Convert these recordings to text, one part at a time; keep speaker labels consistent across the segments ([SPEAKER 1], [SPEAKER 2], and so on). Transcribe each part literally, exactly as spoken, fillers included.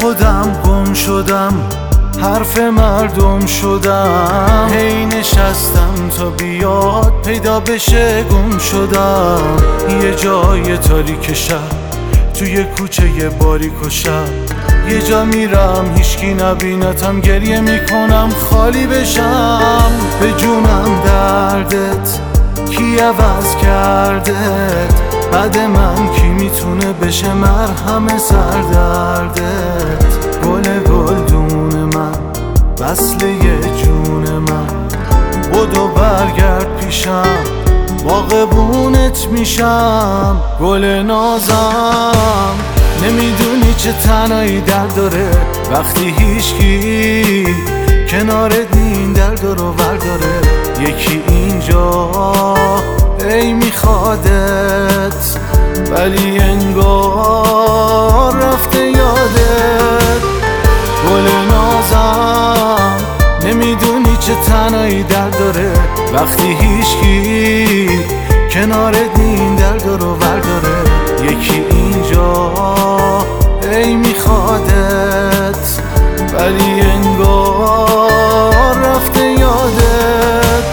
[SPEAKER 1] خودم گم شدم، حرف مردم شدم، هی نشستم تا بیاد پیدا بشه گم شدم. یه جای تاریک شب توی کوچه باریک و شب، یه جا میرم هیچکی نبینتم، گریه میکنم خالی بشم. به جونم دردت کی عوض کردت، بعد من کی میتونه بشه مرهم سر دردت. گل گلدون من وصله جون من، بدو برگرد پیشم باغبونت میشم. گل نازم نمیدونی چه تنهایی درد داره، وقتی هیچکی کنارت این درد رو برداره. یکی اینجا ای میخوادت ولی انگار رفته یادت. گل نازم نمیدونی چه تنهایی درد داره، وقتی هیچکی کنارت این درد رو برداره. یکی اینجا ای میخوادت ولی انگار رفته یادت.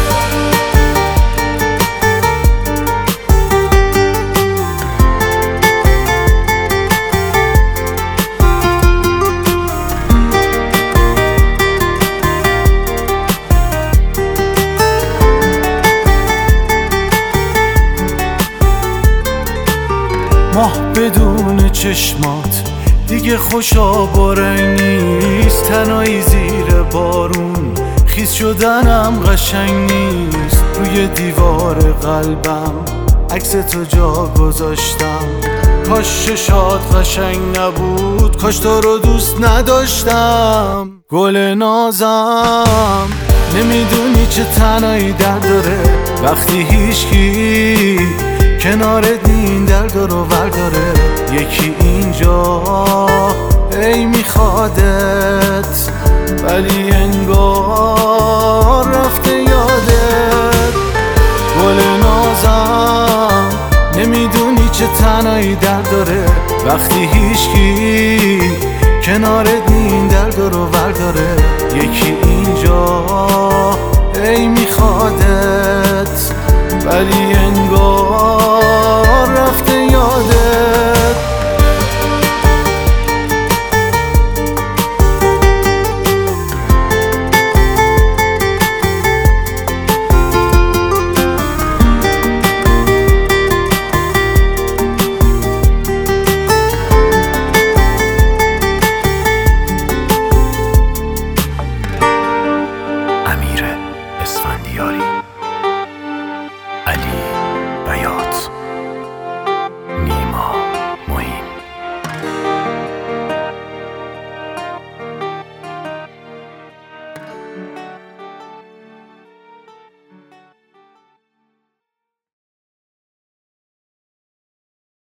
[SPEAKER 1] ماه بدون چشمات دیگه خوشا با رنگ نیست، تنهایی زیر بارون خیس شدنم قشنگ نیست. روی دیوار قلبم عکس تو جا گذاشتم، کاش چشات قشنگ نبود، کاش تو رو دوست نداشتم. گل نازم نمیدونی چه تنهایی درد داره، وقتی هیچکی کنارت این درد رو برداره. یکی اینجا ای میخوادت ولی انگار رفته یادت. گل نازم نمیدونی چه تنهایی درد داره، وقتی هیچکی کنارت این درد رو برداره. یکی اینجا ای میخوادت ولی